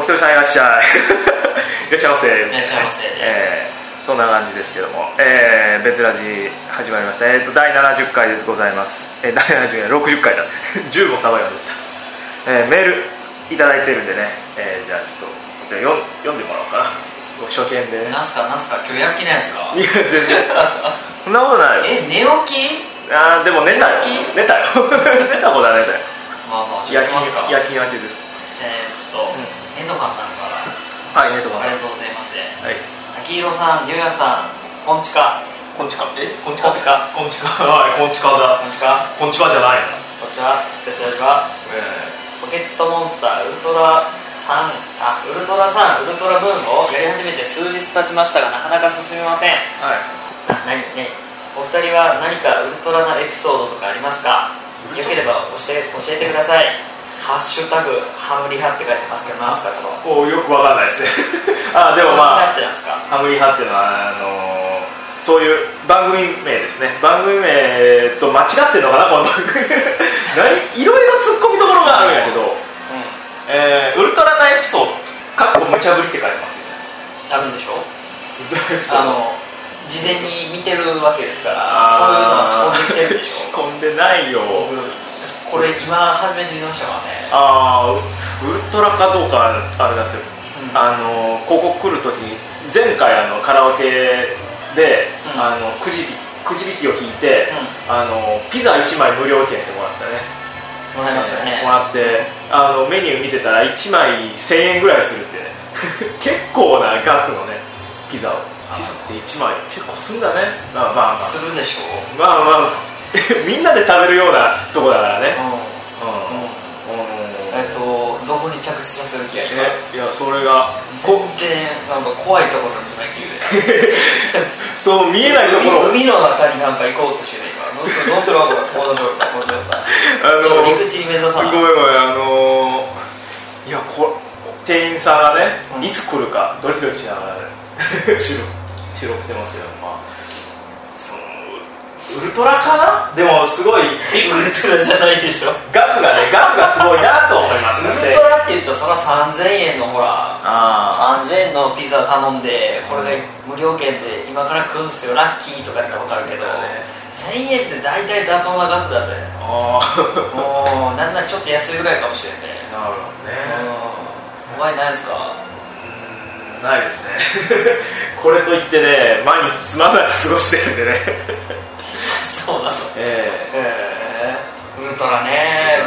ひとりさんいらっしゃいいらっしゃいませ。 いらっしゃいませ。 そんな感じですけども、別ラジ始まりました。第70回ですございます。第70回60回だ10もサバ読んでた。メールいただいてるんでね、じゃあちょっと読んでもらおうかな。初見でね。 なんすか今日夜勤なんですか？ いや全然そんなことないよ。 寝起き？ でも寝たよ寝たことは寝たよ。 まあちょっとますか。 夜勤明けです。 ネトカさんからはい、ネトカありがとうございますね。 はい、 秋広さん、りゅうやさん、こんちか。 こんちかだ。 こんちかじゃないな。こんちは。別ラジはポケットモンスターウルトラ3、ウルトラブームをやり始めて数日経ちましたがなかなか進みません。 はい。 お二人は何かウルトラなエピソードとかありますか？よければ教えてください。ハッシュタグハムリハって書いてますけど何すかと。 よくわかんないですねでもまあハムリハっていうのはそういう番組名ですね。番組名と間違ってるのかなこの番組いろいろツッコミどころがあるんやけど、ウルトラなエピソードかっこ無茶ぶりって書いてますよね。 あるんでしょ？ ウルトラエピソード事前に見てるわけですからそういうのは仕込んできてるでしょ？ 仕込んでないよ。 これ今初めて見ましたからね。 ウルトラかどうかあれですけど、ここ来るときに前回カラオケで、くじ引きを引いて、ピザ1枚無料券ってもらったね。 もらいましたね。 もらってメニュー見てたら1枚1000円ぐらいするってね結構な額のねピザって1枚結構すんだね。まあするでしょう。 まあみんなで食べるようなとこだからね。 どこに着地させる気がいいやそれが全然なんか怖いところに今来るそう見えないところ海の中になんか行こうとしてる今どうするわこれこうしようか陸地に目指さない。 ごめんいや店員さんがね、いつ来るかドキドキしながらね収録してますけど、ウルトラかな。でもすごいウルトラじゃないでしょ。 額がすごいなと思いました。 ウルトラって言ったらそれは3000円のほら3000円のピザ頼んでこれで無料券で今から来るんすよラッキーとかって分かるけど、1000円って大体妥当な額だぜ。もうなんならちょっと安いぐらいかもしれんね。 なるほどね。 他にないですか？ ないですねこれといってね毎日つまんなく過ごしてるんでねそうなの。ウルトラね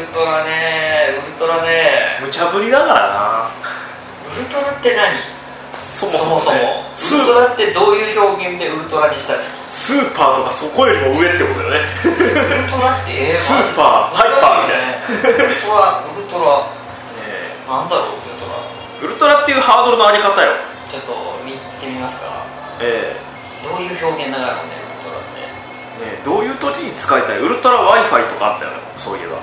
無茶ぶりだからな。 ウルトラって何？そもそもウルトラってどういう表現でウルトラにしたの？ スーパーとかそこよりも上ってことだよねウルトラってスーパーハイパーみたいなウルトラなんだろう。 ウルトラっていうハードルのあり方よ。 ちょっと見切ってみますか。どういう表現だからねウルトラってどういう時に使いたい？ウルトラ Wi-Fi とかあったよねそういえば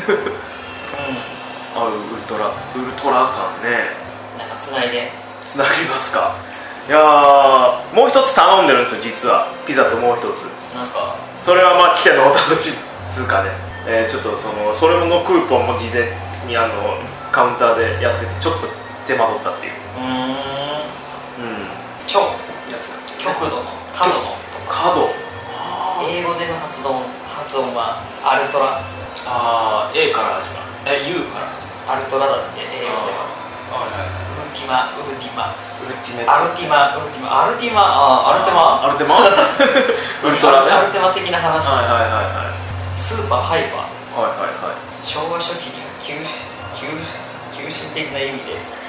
ウルトラ感ね。 なんかつないでつなぎますか。いやもう一つ頼んでるんですよ実は。ピザともう一つなんすか？ それは来てのお楽しみつうかね、ちょっとそれのクーポンも事前にカウンターでやっててちょっと手間取ったっていう。 極度の角英語での発音はアルトラ。 A から始まる。U からアルトラだって英語では。ウルティマウルティマウルティメアルティマウルトラね。アルテマ的な話。スーパーハイパー。昭和初期には急進的な意味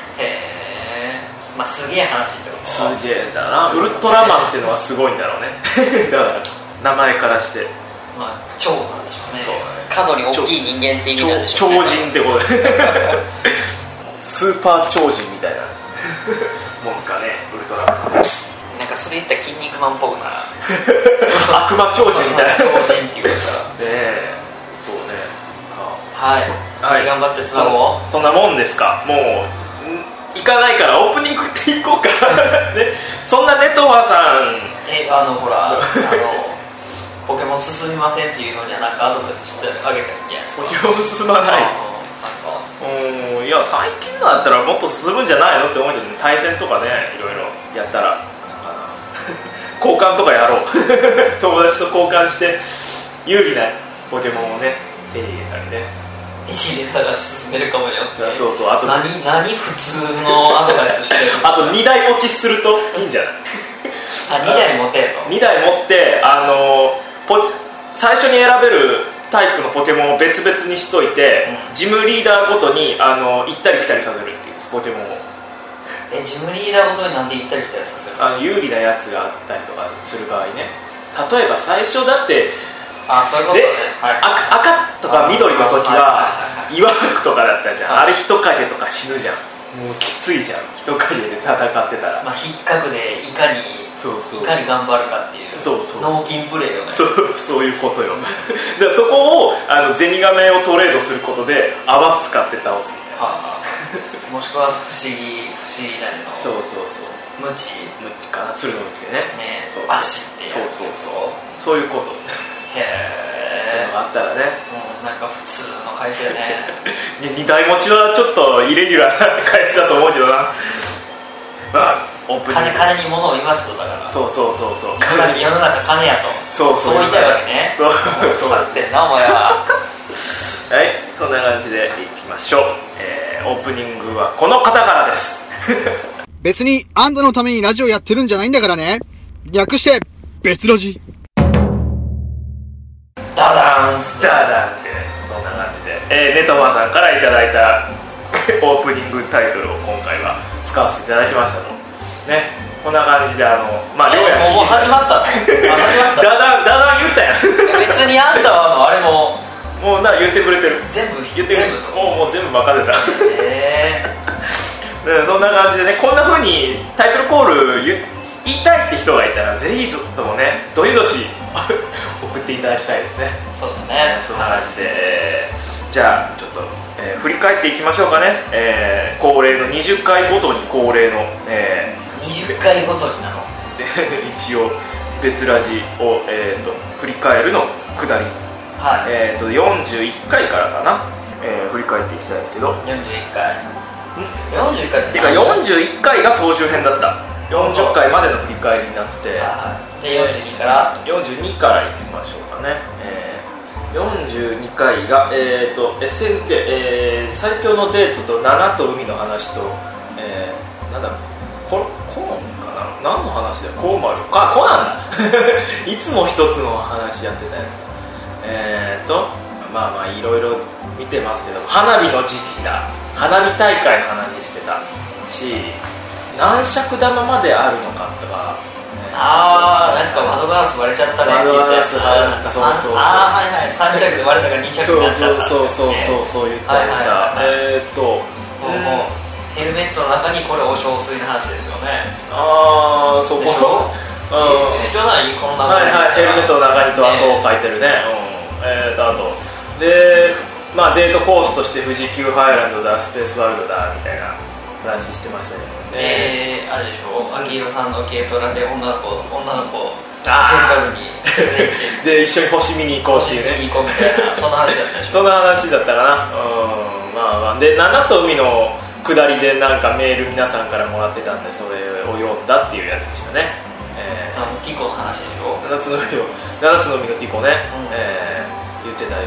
ですげえ話ってこと。 すげえだな。ウルトラマンっていうのはすごいんだろうねだから名前からして超なんでしょうね。過度に大きい人間って意味なんでしょうね。 超人ってことでスーパー超人みたいなもんかねウルトラマン。 なんかそれ言ったら筋肉マンっぽくな悪魔超人みたいな超人っていうかそうね。 次頑張ってつなごう。 そんなもんですか。もう行かないからオープニングって行こうかね。そんなネトファさんほらポケモン進みませんっていうのにはなんかアドバイスしてあげたんじゃないですか。 ポケモン進まない。 いいや最近のだったらもっと進むんじゃないのって思うけど、ね、対戦とかねいろいろやったら交換とかやろう友達と交換して有利なポケモンをね手に入れたりね、 手に入れたら進めるかもよって。 そうそう、あと何普通のアドバイスしてるんですか。 あと2台持ちするといいんじゃない 2台持てと。 2台持って最初に選べるタイプのポケモンを別々にしといて、ジムリーダーごとに行ったり来たりさせるっていうポケモンを。 ジムリーダーごとになんで行ったり来たりさせるの？ 有利なやつがあったりとかする場合ね、例えば最初だってそういうことね、 赤とか緑の時は岩服とかだったじゃん、あれ人影とか死ぬじゃん、もうきついじゃん人影で戦ってたら、 引っかくでいかに頑張るかっていう、脳筋プレーよね。 そういうことよだからそこをゼニガメをトレードすることで泡使って倒すみたいなもしくは不思議なりのムチかな、鶴のムチでね、 足ってやつ、 そういうことへえ、 そういうのがあったらね、 なんか普通の会社やね 2台持ちはちょっとイレギュラーな会社だと思うけどな金に物を言わすとだから、 そう世の中金やと、そう言いたいわけね。そうさってんなお前ははい、そんな感じでいきましょう。オープニングはこの方からです別にあんたのためにラジオやってるんじゃないんだからね。略して別ラジ。 ダダンってそんな感じで、ネトマさんからいただいたオープニングタイトルを今回は使わせていただきましたとね。こんな感じでもう始まったのダダン言ったやん別にあんたはあれもう言ってくれてる、 全部もう全部任せたそんな感じでね、こんな風にタイトルコール言いたいって人がいたらぜひともねどしどし送っていただきたいですね。 そうですね、 そんな感じで、じゃあちょっと、振り返っていきましょうかね。恒例の20回ごとに恒例の、 20回ごとになの一応別ラジを、振り返るのくだり、41回からかな、振り返っていきたいんですけど、 41回ってか 41回が総集編だった。40回までの振り返りになってて、 じゃあ42からいきましょうかね。42回が、SNK、最強のデートと7と海の話と、なんだコーンかな、何の話だよ、コーマルか、コナンだいつも一つの話やってたやつだ。いろいろ見てますけど、花火の時期だ、花火大会の話してたし、何尺玉まであるのかとか、 なんか窓ガラス割れちゃったねって言ったやつ、3尺で割れたから2尺になっちゃったそう言ったヘルメットの中にこれお小水の話ですよね。 そこじゃないこの名前、ヘルメットの中にとはそう書いてるね。あとで、デートコースとして富士急ハイランドだ、スペースワールドだみたいな話してましたけどね。 あれでしょ、秋広さんの軽トラで女の子ジェントルにで一緒に星見に行こうっていうね、 みたいなそんな話だったでしょそんな話だったかな。で7と海の下りでなんかメール皆さんからもらってたんで、それを読んだっていうやつでしたね。 ティコの話でしょ、 7つの海のティコね、言ってた、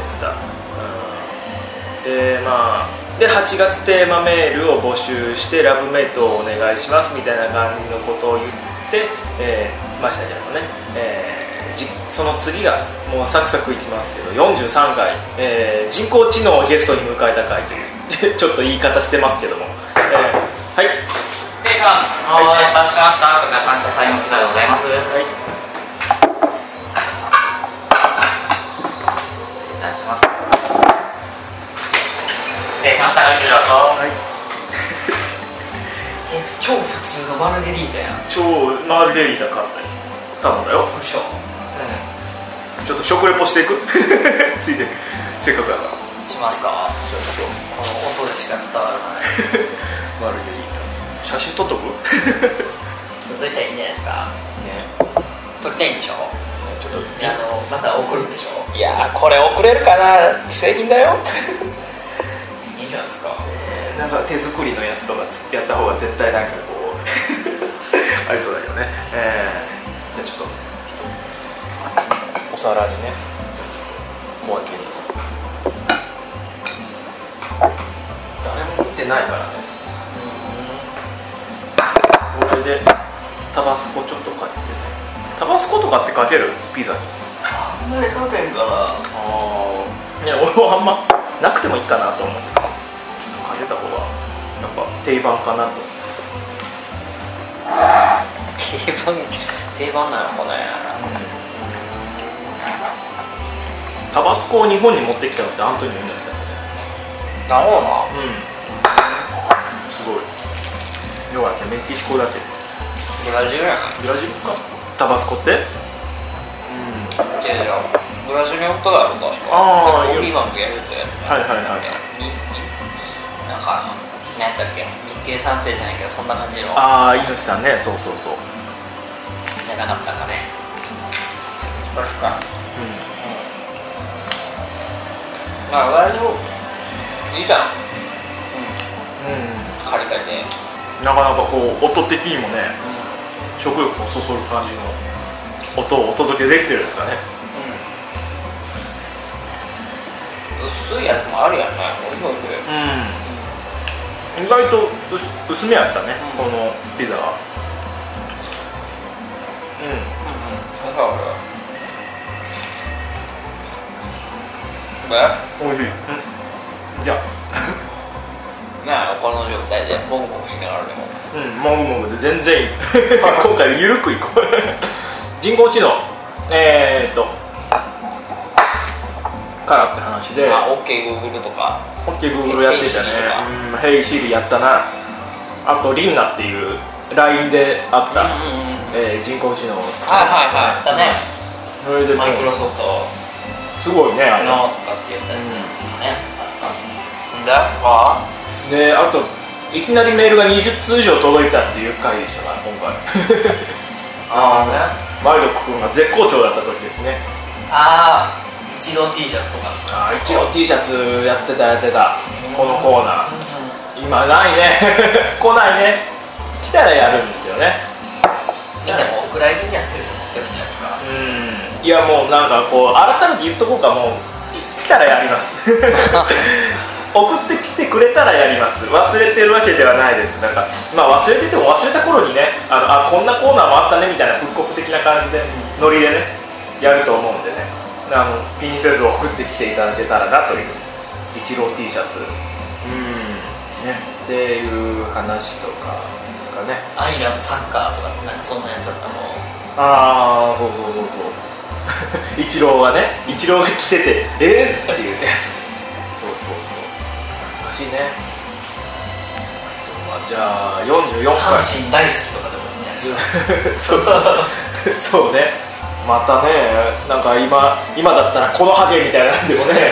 で8月テーマメールを募集してラブメイトをお願いしますみたいな感じのことを言ってましたけどね。その次がもうサクサクいきますけど、43回、人工知能をゲストに迎えた回というちょっと言い方してますけども、はい、 失礼します。お待たせしました。こちら感謝祭のピザでございます。はい、失礼いたします。失礼しました。ご注文と。はい。 超普通のマルゲリータやん。 超マルゲリータ買ったり頼んだよ。 うしょ。 ちょっと食レポしていくついてせっかくだからしますか。ちょっとこの音でしか伝わらないマルゲリータ写真撮っとく撮りたいんじゃないですかね。撮りたいんでしょ、 ちょっとまた送るんでしょ。 いやこれ送れるかな、既製品だよいいんじゃないですか。 なんか手作りのやつとかやった方が絶対なんかこうありそうだけどね、じゃあちょっとお皿にねじゃあちょっと小分けに誰も見てないからね、これでタバスコちょっと買ってね、タバスコとかってかけるピザにあんまりかけんからね、俺はあんまなくてもいいかなと思うんですけど、ちょっとかけた方がやっぱ定番かなと。 定番なのかね、 タバスコを日本に持ってきたのってアントニオ猪木だよね。 なるほどな。 すごい。要はメキシコだけどブラジルやな。 ブラジルかタバスコって。 違うブラジルにおっただろ確か。 ああ、 コーヒーバンクやるって。 はいはいはい。 なんか何やったっけ、日系三世じゃないけどそんな感じの。 ああ、猪木さんね、そうそうそう。 なかったかね。確か。まあ割といいかな。カリカリで。 なかなかこう音的にもね、食欲をそそる感じの音をお届けできてるんですかね。 薄いやつもあるやんね。 意外と薄めやったね、このピザは。おいしい。じゃあまあこの状態でもぐもぐしながらでももぐもぐで全然いい今回ゆるくいこう人工知能からって話で、 OKGoogle とか OKGoogle やってたね。Hey Siri やったな。あとリンナっていう LINE であった、人工知能を使ってあったね。 それでマイクロソフトすごいね、あれのとかって言ったやつもね。 で、あといきなりメールが20通以上届いたっていう回でしたから今回マイドク君が絶好調だった時ですね。 イチロー T シャツとか。 イチロー T シャツやってたこのコーナー、今ないね来ないね。来たらやるんですけどね。 みんなもうお蔵入りにやってると思ってるんじゃないですか。 いやもうなんかこう改めて言っとこうか、もう来たらやります送ってきてくれたらやります。忘れてるわけではないです。なんか、忘れてても忘れた頃にね、こんなコーナーもあったねみたいな復刻的な感じでノリでねやると思うんでね、気にせず送ってきていただけたらなという。イチロー T シャツねっていう話とかですかね。 アイラブサッカーとかってなんかそんなやつだったもん。そうイチローが来ててっていうやつそう懐かしいね。あとはじゃあ44回阪神大好きとかでもいいんじゃないですかそうね。またね、なんか今だったらこのハゲみたいなんでもね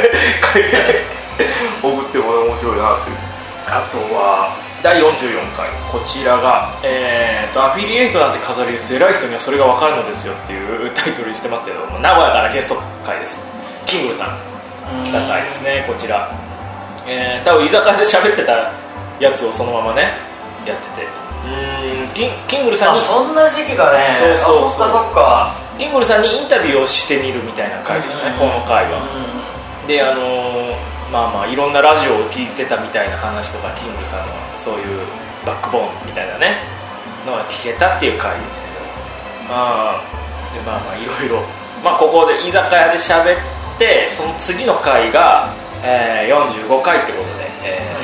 送っても面白いなっていう。あとは第44回、こちらが、アフィリエイトなんて飾りです、偉い人にはそれが分かるのですよっていうタイトルにしてますけども、名古屋からゲスト会です。キングルさん来た回ですね、こちら。多分居酒屋で喋ってたやつをそのままねやってて、キングルさんにそんな時期がね、そっかキングルさんにインタビューをしてみるみたいな回でしたね、この回は。でいろんなラジオを聞いてたみたいな話とか、キングルさんのそういうバックボーンみたいなねのが聞けたっていう回でしたけど、でいろいろ、ここで居酒屋で喋って、その次の回が、45回ってことで、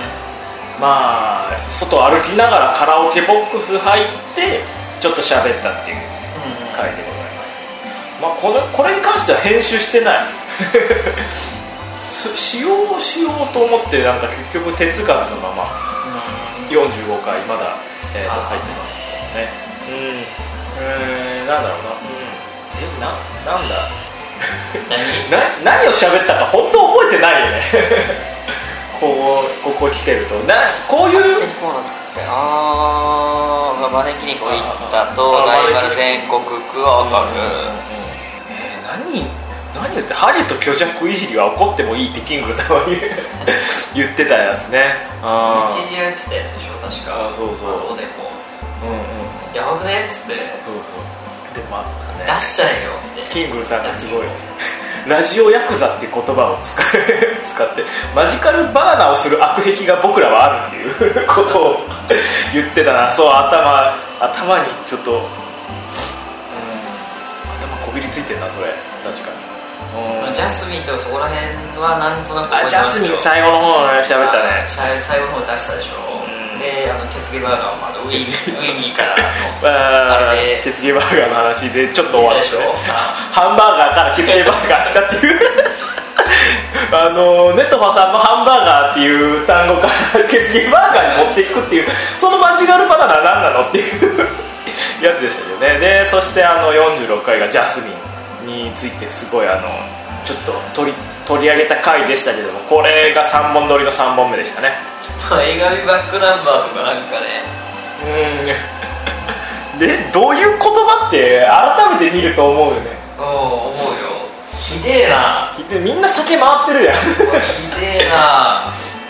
外歩きながらカラオケボックス入ってちょっと喋ったっていう回でございました。これに関しては編集してないしようと思って、なんか結局手つかずのまま45回まだ、入ってますけどね。なんだろうな、なんだ何を喋ったか本当覚えてないよねここ来てるとこういう勝手にコーナー作って招きにこう行ったとライバル全国区は分かる。 何言って、ハゲと虚弱いじりは怒ってもいいってキングさんは言う言ってたやつね。 一時やってたやつでしょ確か。 そうそう。 でもやばくねっつって。 そうそう。で出しちゃえよって。 キングルさんがすごいラジオヤクザっていう言葉を使ってマジカルバーナーをする悪癖が僕らはあるっていうことを言ってたな。そう、頭にちょっと、頭こびりついてんなそれ確かに。 ジャスミンとかそこら辺はなんとなく。 ジャスミン最後の方の喋ったね。 最後の方出したでしょ。でケツゲバーガーをまだウィニーからのあれでケツゲバーガーの話でちょっと終わって、ハンバーガーからケツゲバーガー来たっていうネトファさんのハンバーガーっていう単語からケツゲバーガーに持っていくっていう、そのマジカルバナナは何なのっていうやつでしたけどね。でそして46回がジャスミンについてすごいちょっと取り上げた回でしたけども、これが3本撮りの3本目でしたね。 映画ビバックナンバーとかなんかね。 でどういう言葉って改めて見ると思うよね。 思うよ。ひでえな。 みんな酒回ってるやん。 ひでえな。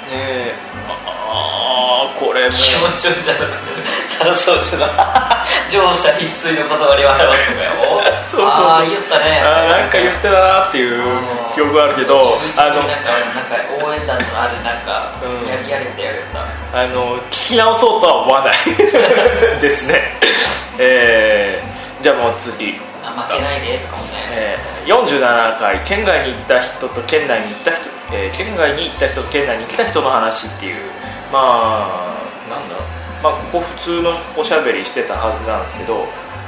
これも気持ちよじゃなくてそう乗車必須の言葉に笑わすのかよ。そう言ったね。 なんか言ってたなっていう記憶があるけど、 なんか応援団のあるなんかやれた聞き直そうとは思わないですね。じゃあもう次負けないでとかもね。 47回県外に行った人と県内に行った人、県外に行った人と県内に来た人の話っていう、なんだろう、ここ普通のおしゃべりしてたはずなんですけど、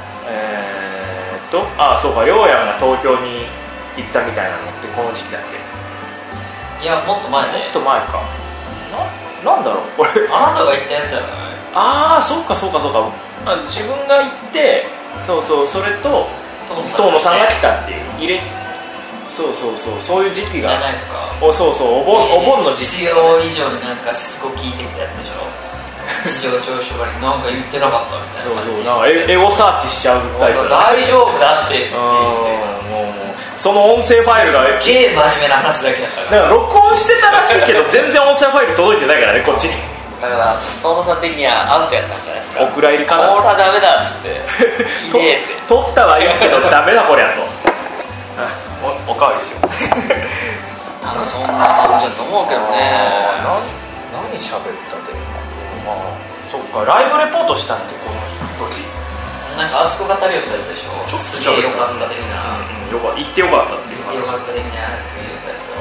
そうか、りょうやんが東京に行ったみたいなのってこの時期だっけ。 いやもっと前ね。 もっと前かなんだろうこれ。 あなたが行ったやつじゃない。 そうか、自分が行って、それと遠野さんが来たっていうそういう時期がじゃないですか。 お盆の時期、 必要以上になんかしつこ聞いてきたやつでしょ。事情聴取がになんか言ってなかったみたいな感じで。 なんかエゴサーチしちゃうタイプ。 大丈夫だってっつってもうその音声ファイルが真面目な話だけだから。 録音してたらしいけど全然音声ファイル届いてないからねこっちに。 だから遠野さん的にはアウトやったんじゃないですか。 お蔵入りかな。 これはダメだっつって取ったはいいけどダメだこりゃと。おかわりしよう。 多分そんな感じだと思うけどね。 何喋ったで。そっか、ライブレポートしたってこの時なんか熱く語りよったやつでしょ。ちょっとすげえよかった的な。 行ってよかったっていう話。 行ってよかった的なやつ言ったやつを。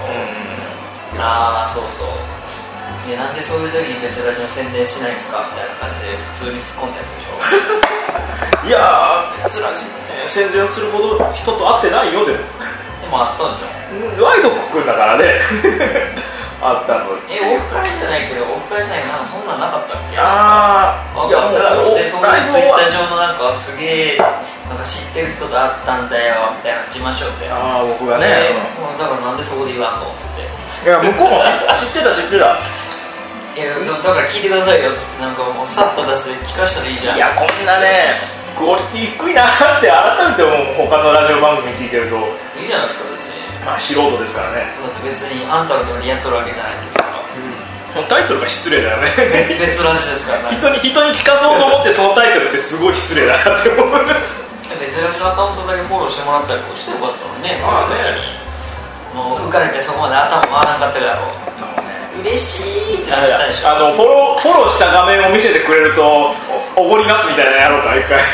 そうで、なんでそういう時に別ラジの宣伝しないんですかみたいな感じで普通に突っ込んだやつでしょ。 いやー、別ラジ宣伝するほど人と会ってないよ。でもあったんじゃん。 ワイドくんだからね。あったの。 オフ会じゃないけどなんかそんなんなかったっけ。 いやもうでそういうツイッター上のなんかすげえなんか知ってる人と会ったんだよみたいな自慢しよって。 僕がね。 だからなんでそこで言わんのっつって。 いや向こうも知ってた。 いやだから聞いてくださいよっつってなんかもうさっと出して聞かしたらいいじゃん。 いやこんなねクオリティ低いなって改めて思う。他のラジオ番組聞いてるといいじゃないですか別に。 素人ですからね。 だって別にあんたのためにやっとるわけじゃないんですから。 タイトルが失礼だよね。 別ラジですからね。 人に聞かそうと思ってそのタイトルってすごい失礼だなって思う。 別ラジのアカウントだけフォローしてもらったりとかしてよかったのね。もう浮かれてそこまで頭回らなかったから嬉しいってなってたでしょ。 フォローした画面を見せてくれるとおごりますみたいなやろうか一回。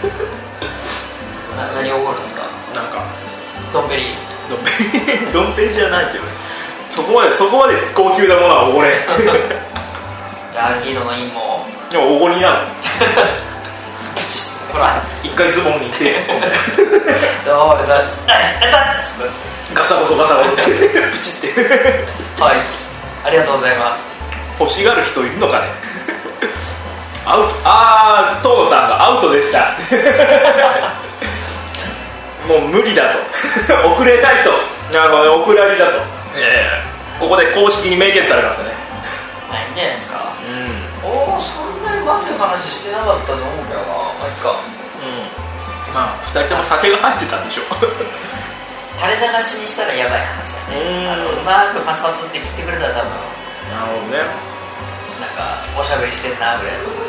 何おごるんですか。 なんかドンペリドンペリじゃないけどね。そこまで高級なものはおごれ。 ラーキーノの陰もでもおごりなの。 ほら一回ズボンに手突っ込んでどれだガサゴソプチってはい、ありがとうございます。 欲しがる人いるのかね。アウト。東野さんがアウトでした。もう無理だと。送れないと。お蔵入りだと。ここで公式に明言されましたね。 いいんじゃないですか。そんなにまずい話してなかったと思うけどな。2人とも酒が入ってたんでしょ。 垂れ流しにしたらやばい話だね。うまくパツパツって切ってくれたら多分なるほどね、 なんかおしゃべりしてんなぐらいだと思う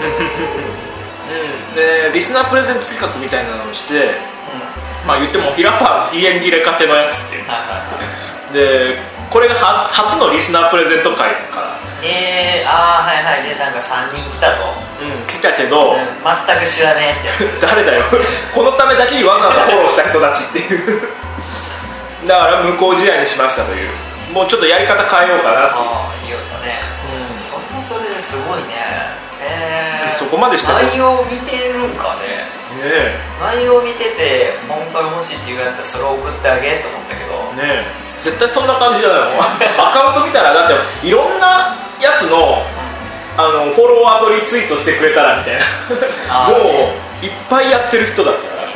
でリスナープレゼント企画みたいなのをして、まあ言ってもヒラパン TN 切れかけのやつっていうで、これが初のリスナープレゼント会からはいはい、でなんか3人来たと、 来たけど、 全く知らねえって誰だよこのためだけにわざわざフォローした人たちっていうだから無効試合にしましたという、もうちょっとやり方変えようかなって言おったね、それもそれですごいね。 そこまでして内容を見てるんかね。内容を見てて本当に欲しいって言うやったらそれを送ってあげと思ったけどね、絶対そんな感じじゃないもんアカウント見たらだっていろんなやつのフォロワーとリツイートしてくれたらみたいなもういっぱいやってる人だったから、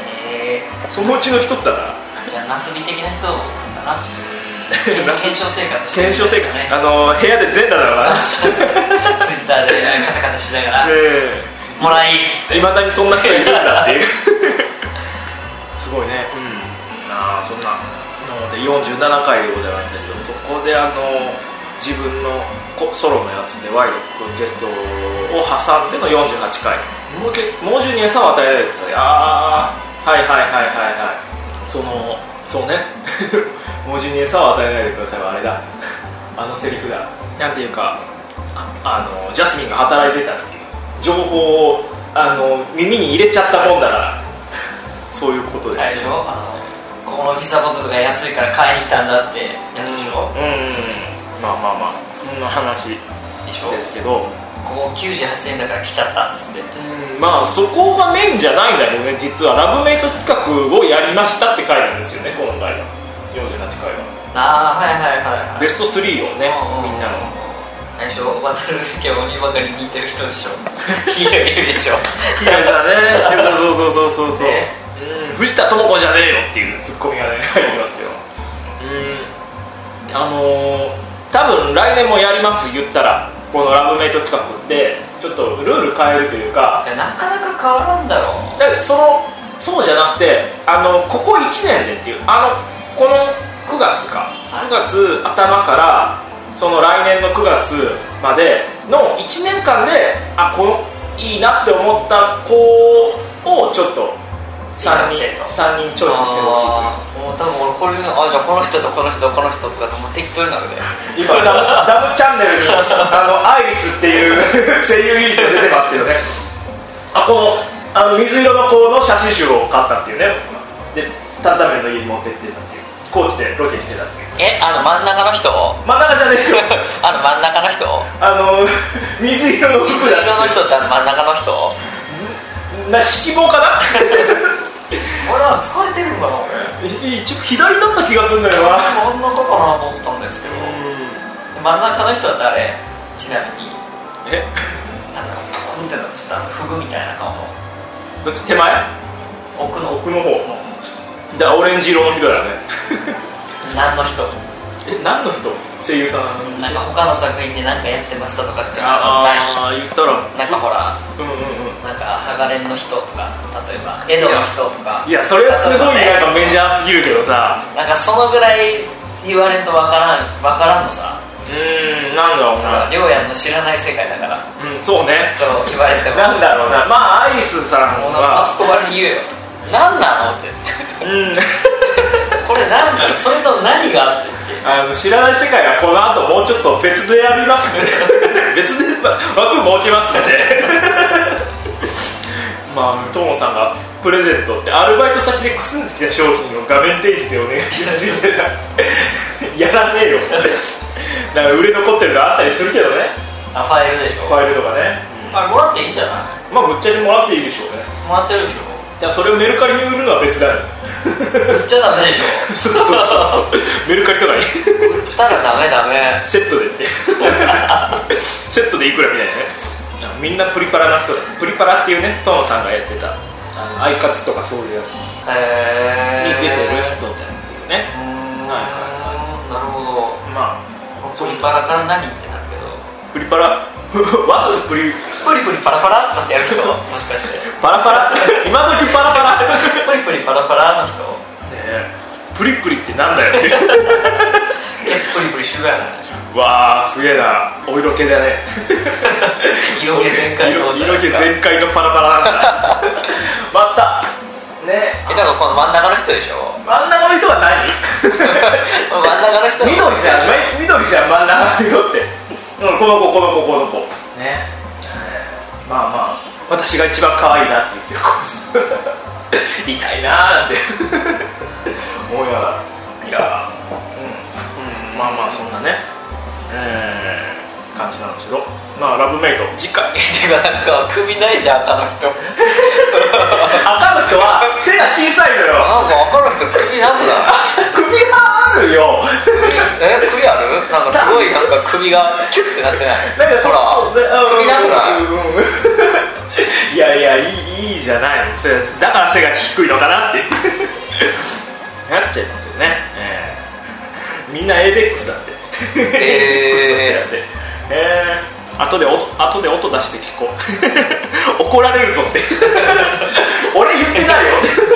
そのうちの一つだから。 じゃあナスビ的な人なんだな検証生活してるんですよね。 部屋で全裸だからツイッターでカチャカチャしながらもらいっつっていまだにそんな人いるんだっていうすごいね、そんなので47回でございましたけど、そこで自分のソロのやつでワイド君ゲストを挟んでの48回猛獣に餌を与えないでください。そうね猛獣に餌を与えないでくださいはあれだセリフだ、なんていうかジャスミンが働いてたっていう情報を耳に入れちゃったもんだからそういうことですね。 あれでしょ、ここのピザポテトが安いから買いに来たんだってやつでしょ。 まあそんな話ですけど、 ここ98円だから来ちゃったっつって、 まあそこがメインじゃないんだけどね、実はラブメイト企画をやりましたって回なんですよね、この回は48回は。 はいベスト3をね、みんなの最初渡る世間鬼ばかり似てる人でしょヒーローいるでしょヒーローだねそう藤田智子じゃねえよっていうツッコミがね入ってますけど、多分来年もやります。言ったらこのラブメイト企画ってちょっとルール変えるというか、 なかなか変わらんだろう。 だそうじゃなくてここ1年でっていうこの9月頭からその来年の9月までの1年間でいいなって思った子をちょっと3人チョイスしてほしい。 もう多分俺これじゃあこの人とこの人とこの人とかもう適当になるで今ダムチャンネルにアイリスっていう声優ユニット出てますけどね、この水色の子の写真集を買ったっていうね、で担々麺の家に持ってってたっていう、高知でロケしてたっていう。 真ん中の人真ん中じゃねえよ真ん中の人水色の服だ水色の人って真ん中の人指揮棒かな俺は疲れてるのかな。 一応左だった気がするんだよな。 真ん中かなと思ったんですけど、真ん中の人は誰？ちなみにフグってのちょっとフグみたいな顔のどっち？手前？奥の方オレンジ色の人だよね何の人？ 何の人？声優さんなんか他の作品で何かやってましたとかって言ったらなんかほら、なんかハガレンの人とか、例えばエドの人とか、 いやそれはすごいなんかメジャーすぎるけどさ、 なんかそのぐらい言われんとわからんのさ。 なんだろうな、 りょうやんの知らない世界だから。 そうね、 そう言われてもなんだろうな、まあアイリスさんはマツコバに言うよ、何なのってこれ何なの、それと何があって知らない世界はこの後もうちょっと別でやりますね別で枠設けますねまあトモさんがプレゼントってアルバイト先でくすんできた商品を画面提示でお願いしますみたいなやらねえよなんか売れ残ってるのあったりするけどね。 ファイルでしょ、 ファイルとかね、 もらっていいじゃない。 まあぶっちゃけもらっていいでしょうね。 もらってるでしょ。 それをメルカリに売るのは別だよ売っちゃダメでしょそうメルカリとかに売ったらダメセットでってセットでいくらみたいなね。みんなプリパラな人だ。プリパラっていうね、トモさんがやってたアイカツとかそういうやつに出てる人だっていうね。 なるほど。 まあプリパラから何ってなるけど、 プリパラワッツプリパラパラとかってやる人もしかしてパラパラ今時パラパラプリパラパラの人ねえ、 プリプリってなんだよってケツプリプリしてるやな。 わあすげえな、お色気だね色気全開の色気全開のパラパラなんだまたね、 だからこの真ん中の人でしょ。 真ん中の人は何真ん中の人緑じゃん、緑じゃん真ん中の人って、うん、この子ね、まあまあ私が一番可愛いなって言ってる子です痛いなーなんて思いながら、いやまあまあそんなね、感じなんですけど、まあラブメイト次回てかなんか首ないじゃん赤の人赤の人は背が小さいのよ。 なんか赤の人首なくない首があるよ首ある？なんかすごいなんか首がキュッてなってない？ なんかほら首なくない？ いやいやいいじゃないの、だから背が低いのかなってなっちゃいますけどね、みんな ABEX だって後で音出して聞こう怒られるぞって俺言ってないよ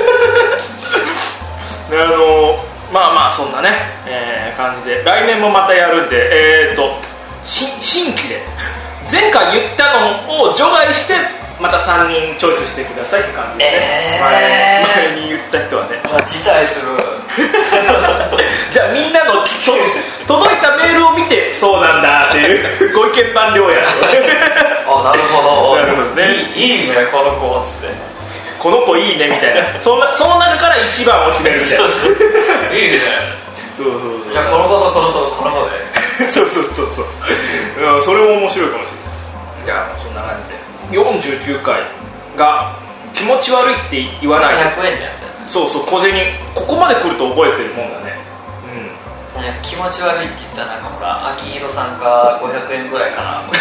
まあまあそんなね、感じで来年もまたやるんで、新規で前回言ったのを除外してまた3人チョイスしてくださいって感じで、前に言った人はね辞退するじゃあみんなの届いたメールを見てそうなんだっていうご意見番両やあ、なるほどなるほどね、 いいねこの子っつってこの子いいねみたいなその中から1番を決めるみたいないいねそうじゃあこの子とこの子とこの子でそう、それも面白いかもしれない。じゃあそんな感じで49回が気持ち悪いって言わない 500円のやつやね。 そう小銭ここまで来ると覚えてるもんだね。 気持ち悪いって言ったらなんかほら秋広さんが500円ぐらいかなと思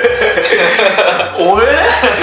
って俺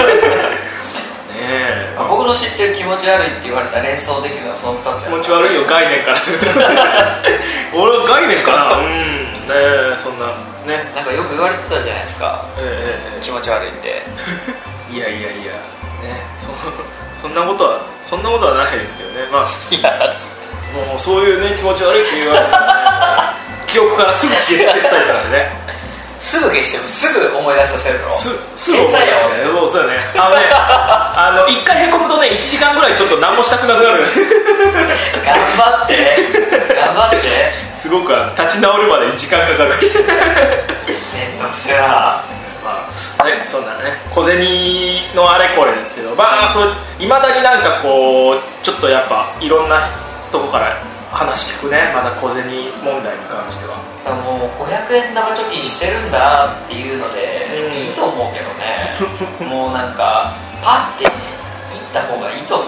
ねえ、 僕の知ってる気持ち悪いって言われたら連想できるのはその2つや。 気持ち悪いよ概念からすると俺は概念かな、そんなね、 なんかよく言われてたじゃないですか、気持ち悪いっていやね、そんなことはないですけどね、まあいやもうそういうね気持ち悪いって言われて、記憶からすぐ消したいからねすぐ消してもすぐ思い出させるのすぐ思い出すね。そうだね、一回へこむとね1時間ぐらいちょっと何もしたくなくなる頑張ってすごく立ち直るまでに時間かかるめんどくせえな。 そんなね小銭のあれこれですけど、まあいまだになんかこうちょっとやっぱいろんなとこから話聞くね、まだ小銭問題に関しては。 もう500円玉貯金してるんだっていうので、いいと思うけどねもうなんかパッていった方がいいと思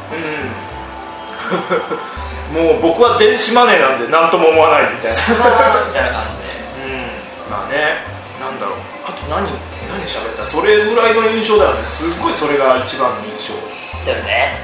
う。 もう僕は電子マネーなんで何とも思わないみたいなみたいな感じでまあね、なんだろう、あと何喋った、それぐらいの印象だよね。すっごいそれが一番の印象だよね。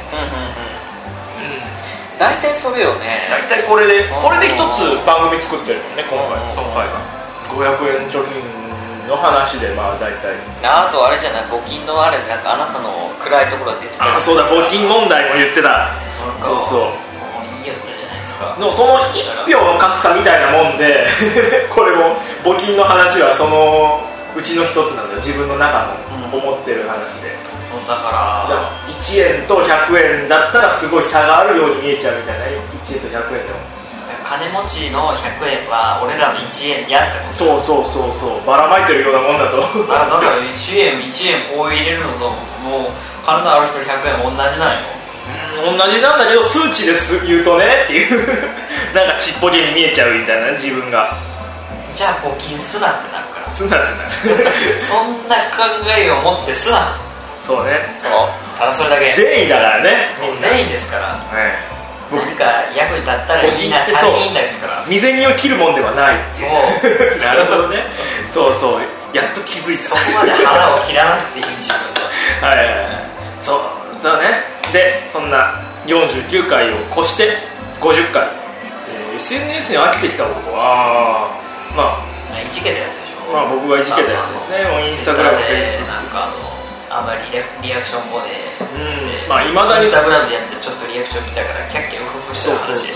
大体それよね。 大体これで一つ番組作ってるもんね今回。その回が500円貯金の話で、まあ大体あとあれじゃない、募金のあれでなんかあなたの暗いところが出てた。 そうだ、募金問題も言ってた。そういいやったじゃないですか。 その1票の格差みたいなもんでこれも募金の話はそのうちの一つなんだよ、自分の中の思ってる話で。 だから 1円と100円だったらすごい差があるように見えちゃうみたいな。1円と100円でも金持ちの100円は俺らの1円やってこと。 そうばらまいてるようなもんだとだから1円こう入れるのともう金のある人100円同じなんよ。 同じなんだけど数値で言うとねっていうなんかちっぽけに見えちゃうみたいな、自分が。 じゃあ募金すなってなるから。 すなってなるそんな考えを持ってすな。 そうね、 ただそれだけ。 善意だからね。 善意ですから、何か役に立ったらいいな、チャリンだですから。 身銭を切るもんではない。 そうなるほどね。そうやっと気づいた。 そこまで腹を切らなくていい自分だそうね。でそんな49回を越して50回、SNS に飽きてきたことは、まあいじけたやつでしょ。 まあ僕がいじけたやつですね。もうインスタグラムでなんかあんまりリアクションもね、 まあいまだにインスタグラムでやってちょっとリアクション来たからキャッキャウフフした話でしょ。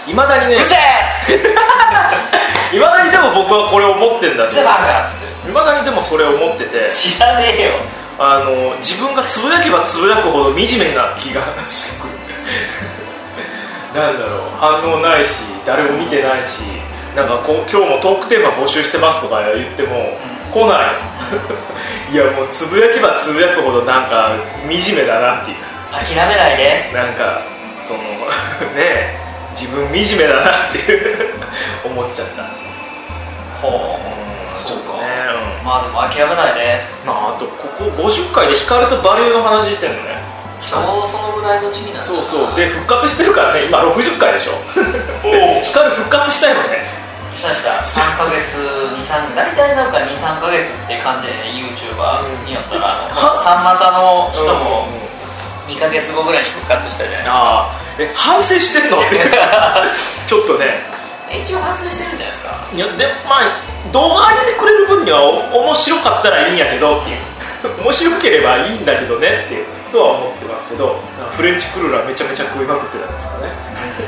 いまだにねうせいまだにでも僕はこれ思ってんだうせバカっつっていまだにでもそれ思ってて知らねえよ自分がつぶやけばつぶやくほど惨めな気がしてくるなんだろう反応ないし誰も見てないしなんか今日もトークテーマ募集してますとか言っても来ないいやもうつぶやけばつぶやくほどなんか惨めだなっていう諦めないでなんかそのね自分惨めだなっていう思っちゃったほちょっとね、 まあでも諦めないであとここ50回でヒカルとバリューの話してんのねちょうどそのぐらいの時期なんだそうそうで復活してるからね今60回でしょヒカル復活したよねした3ヶ月23大体なんか 2,3 ヶ月って感じで、ね、YouTuber によったら三股の人も2ヶ月後ぐらいに復活したじゃないですか反省してんのってちょっとね一応反省してるじゃないですかいやでまあ動画上げてくれる分には面白かったらいいんやけどっていう面白ければいいんだけどねっていうとは思ってますけどフレンチクルーラーめちゃめちゃ食いまくってたんですかね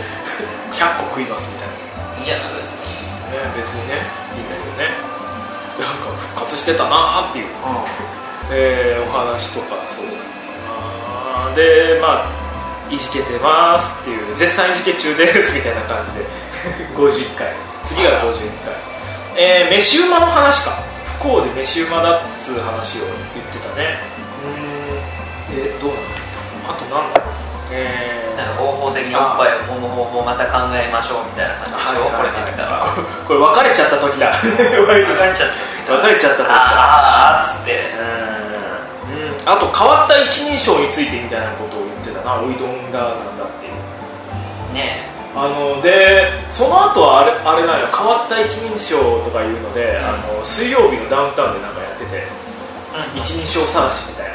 100個食いますみたいないいじゃない別に別にねいいんだけどねなんか復活してたなーっていう、お話とかそうでまあいじけてますっていう絶賛いじけ中ですみたいな感じで51回次が51回飯馬の話か不幸で飯馬だっつう話を言ってたねでどうなのあとなんだろうなんか合法的におっぱいを揉む方法をまた考えましょうみたいな感じでこれで見たらこれ別れちゃった時だ別れちゃった時だあっつってあと変わった一人称についてみたいなことを言ってたなおいどんだなんだっていうねでその後はあれなんよ変わった一人称とかいうので、水曜日のダウンタウンでなんかやってて、一人称探しみたいな、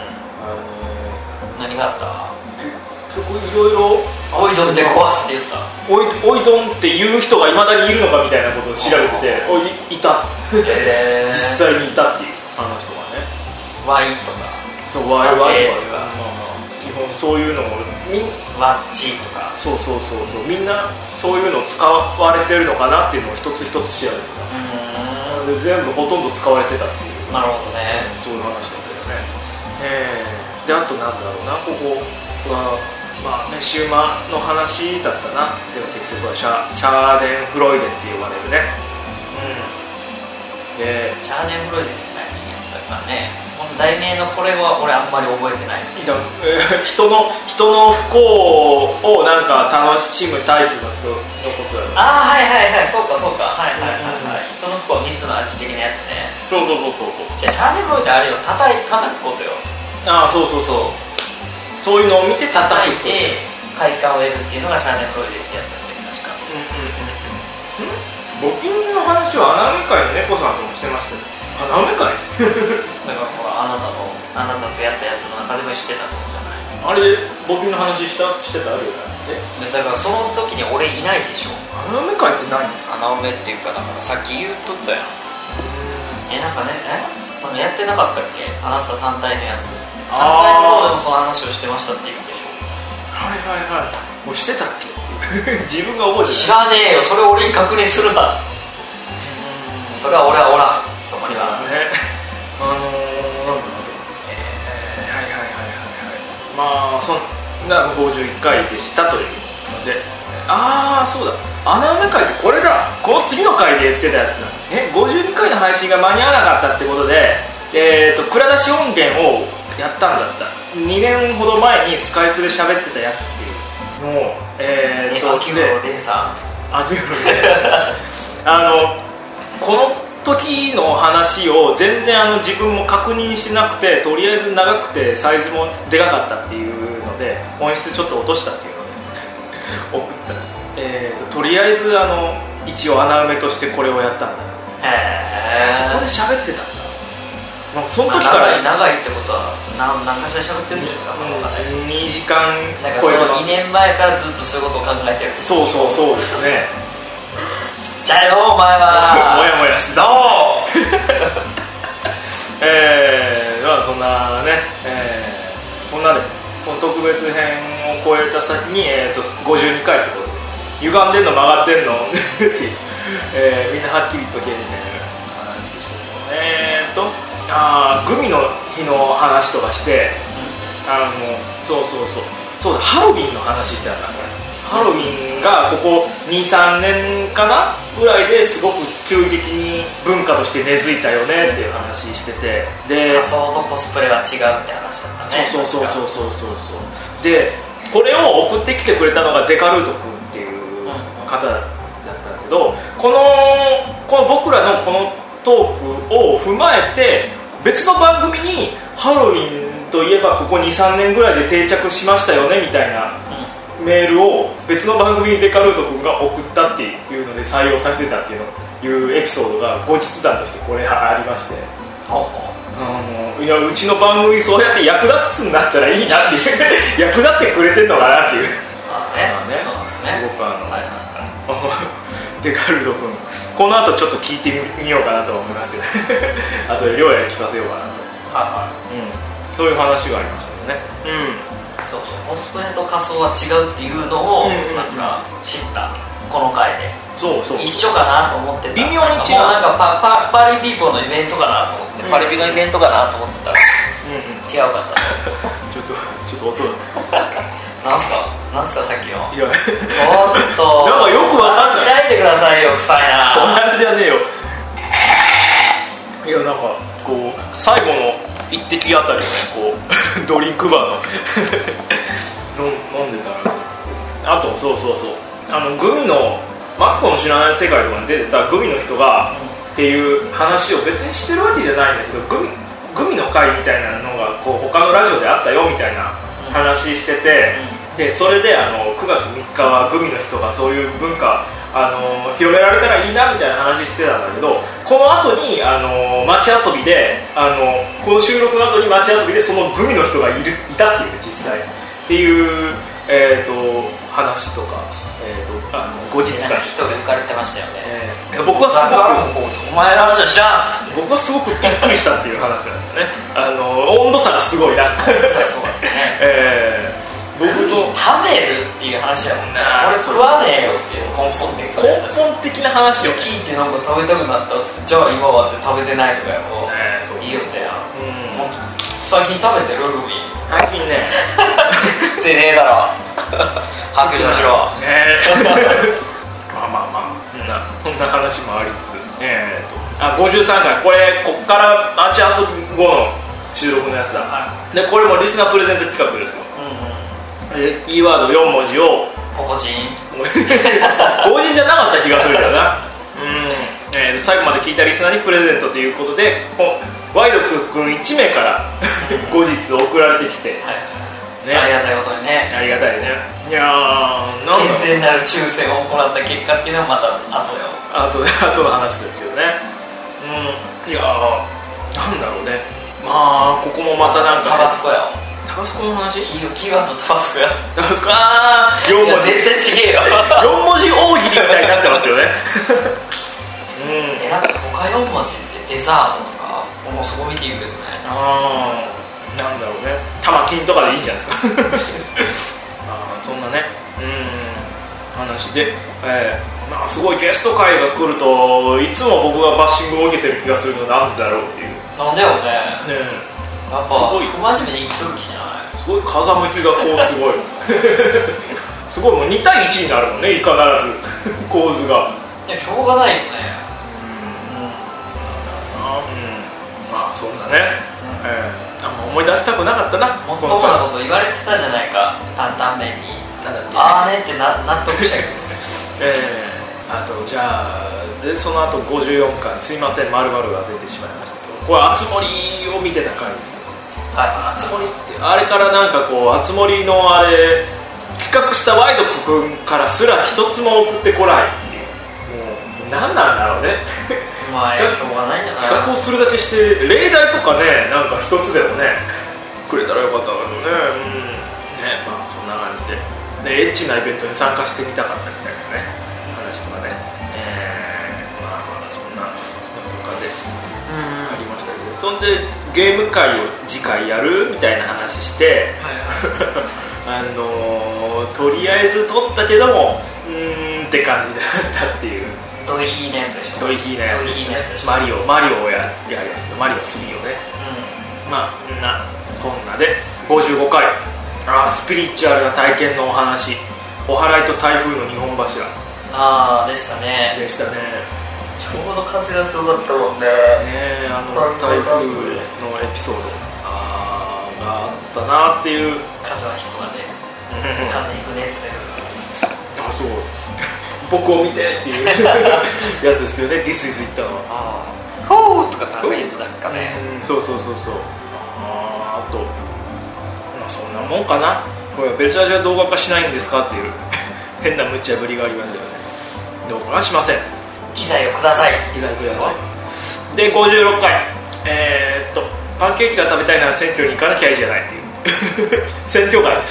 何があったいろいろおいどんで壊すって言ったおいどんっていう人がいまだにいるのかみたいなことを調べてていた実際にいたっていう話とかねワイとかそうワイとか、基本そういうのもワッチとかそうみんなそういうの使われてるのかなっていうのを一つ一つ調べてたで全部ほとんど使われてたっていうなるほどねそういう話だったよねであとなんだろうなここはまあ飯馬の話だったなでも結局はシャーデンフロイデって呼ばれるねでシャーデンフロイデって何やったかねこの題名のこれは俺あんまり覚えてない人の不幸をなんか楽しむタイプの人のことだよねはいそうかはい人の不幸蜜の味的なやつねそうじゃあシャーデンフロイデあれよ叩くことよそういうのを見て叩いて快感を得るっていうのがシャーデンフロイデってやつだったよ確か募金の話は穴埋め会の猫さんともしてましたよ穴埋め会だからほらあなたとやったやつの中でも知ってたってことじゃないあれ募金の話してたあるよねだからその時に俺いないでしょ穴埋め会って何穴埋めっていうかだからさっき言っとったやんなんかね多分やってなかったっけあなた単体のやつ単体の方でもその話をしてましたって言うんでしょもうしてたっけっていう自分が覚えてない知らねえよそれ俺に確認するわそれは俺はおらんそこにはねなんだまあそんな51回でしたというのでそうだ穴埋め会ってこれだこの次の回で言ってたやつだ52回の配信が間に合わなかったってことで蔵出し音源をやったんだった2年ほど前にスカイプで喋ってたやつっていうのを秋室レイさんこの時の話を全然自分も確認してなくてとりあえず長くてサイズもでかかったっていうので音質ちょっと落としたっていうので送ったとりあえず一応穴埋めとしてこれをやったんだそこで喋ってたんだその時から長いってことは何かしら喋ってるんですかその中で 2時間超えてます2年前からずっとそういうことを考えてるそうですねちっちゃいよお前はもやもやしてたまあそんなね、こんなでこの特別編を超えた先に、52回ってことで歪んでんの曲がってんのっていう、みんなはっきり言っとけみたいな話でしたけど、グミの日の話とかして、そうだ、ハロウィンの話してたんだ。ハロウィンがここ 2,3 年かなぐらいですごく急激に文化として根付いたよねっていう話してて、で仮装とコスプレは違うって話だったね。 そうでこれを送ってきてくれたのがデカルート君っていう方だったんだけど、この僕らのこのトークを踏まえて別の番組にハロウィンといえばここ 2,3 年ぐらいで定着しましたよねみたいなメールを別の番組にデカルート君が送ったっていうので採用されてたっていうエピソードが後日談としてこれありまして、いやうちの番組そうやって役立つんだったらいいなっていう役立ってくれてんのかなっていうそうなんですね。 すごくデカルート君この後ちょっと聞いてみようかなと思いますけどあとで亮也に聞かせようかなと、そういう話がありましたよね。 そうコスプレと仮装は違うっていうのをなんか知ったこの回で。 そう一緒かなと思ってた。 微妙に違う。 なんかパリピーポーのイベントかなと思って、パリピのイベントかなと思ってたら、違うかったちょっと音なんすかさっきの。 いやおっとなんかよくわかんない。 しないでくださいよ、臭いな。 お前じゃねえよ。いやなんかこう最後の一滴あたりねこうドリンクバーの飲んでたら、あとそうグミのマツコの知らない世界とかに出てたグミの人がっていう話を別にしてるわけじゃないんだけど、グミの会みたいなのがこう他のラジオであったよみたいな話してて、でそれで9月3日はグミの人がそういう文化広められたらいいなみたいな話してたんだけど、この後に街遊びでこの収録の後に街遊びでそのグミの人がいたっていう実際っていう話とか、後日談人が浮かれてましたよね。 僕はすごくお前の話は知らん。 僕はすごくびっくりしたっていう話なんだよね。温度差がすごいな。 そうだね。 僕の食べるっていう話だもんね。俺食わねえよっていう根本的な話を聞いて、なんか食べたくなったっつって、じゃあ今はって食べてないとかよ、いいよってやん。最近食べてるグミ。 最近ね食ってねえだろ。白状しろ。 まあこんな話もありつつ、53回こっから街遊び後の収録のやつだ。でこれもリスナープレゼント企画ですよ。キーワード4文字をポコチンポコチンじゃなかった気がするけどな。最後まで聞いたリスナーにプレゼントということで、ワイドク君1名から後日送られてきて、 ありがたいことにね。 ありがたいね。いや厳正なる抽選を行った結果っていうのはまた後の話ですけどね。いやなんだろうね。まあここもまたなんかタバスコや。 タバスコの話？ キーワードタバスコや。 タバスコ4文字。 絶対ちげえよ。 4文字大喜利みたいになってますよね。 なんか他4文字ってデザートとかもうそこ見て言うけどね。 なんだろうね。玉金とかでいいんじゃないですか。そんなね話で、すごいゲスト会が来るといつも僕がバッシングを受けてる気がするのなんでだろうっていう。 なんだよね。やっぱ不真面目に生きとる気じゃない。 すごい風向きがこうすごいすごいもう2対1になるもんね、必ず構図が。 いやしょうがないよね。 まあそんなね、あんま思い出したくなかったな。 もっともなこと言われてたじゃないか、担々麺に。あーねって納得したけどあとじゃあでその後54回すいません〇〇が出てしまいましたけど、これあつ森を見てた回ですね。あつ森ってあれからなんかこうあつ森のあれ企画したワイドク君からすら一つも送ってこないっていう、もう何なんだろうねまあしょうがないんじゃない。 企画をするだけして例題とかね、なんか一つでもねくれたらよかったけどね。まあそんな感じでエッチなイベントに参加してみたかったみたいなね話とかね、まあそんなのとかでありましたけど、そんでゲーム会を次回やるみたいな話してとりあえず撮ったけどもって感じだったっていう。 ドイヒーのやつでしょ。 ドイヒーのやつでしょ。マリオをやりました。マリオ3をね、まあこんなで55回スピリチュアルな体験のお話、お祓いと台風の2本柱でしたね。ちょうど風がすごかったもんね。 台風のエピソードがあったなっていう。 風邪ひくわね。風邪ひく熱出る。 そう僕を見てっていうやつですけどね。This is it のほーとかなんか言ってたかね。 そうあとそんなもんかな。これベルチャージは動画化しないんですかっていう変な無茶ぶりがありましたよね。動画化しません。 機材をください。 で56回パンケーキが食べたいなら選挙に行かなきゃいいじゃないっていう選挙会です。